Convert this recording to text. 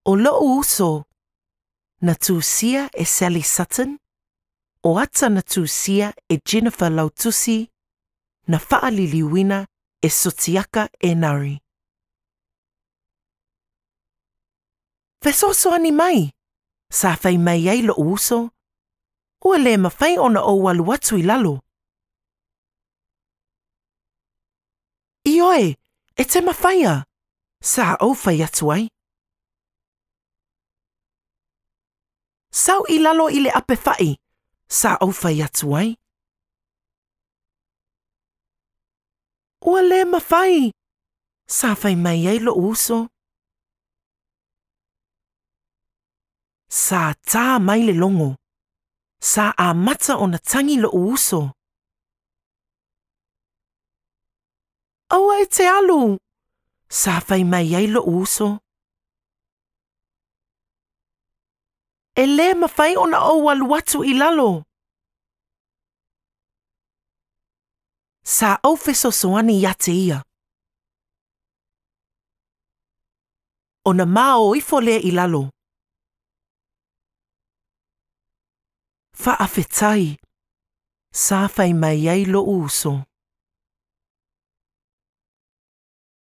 O lo uso. Na tūsia e Sally Sutton. O ata na tūsia e Jennifer Lautusi. Na whaaliliwina e Sotiaka e Nari. Fesoso ani mai. Sa whai mai ei lo uso. Ua le mawhai ona o walu atu I lalo. Ioe, e te mawhaia. Sa au whai atu ai. Sau I lalo I le ape whai. Sa au whai atu ai. Ua le mawhai. Sa whai mai ei lo uso. Sa tā mai le longo. Sa a mata o na tangi lo uso. Aua e te alu. Sa whai mai ei lo uso. E le mawhai o na o walu atu I lalo. Sa au fesosoani ia te ia. O na mao ifo lea I lalo. Whaafetai. Sa whai mai ei lo uso.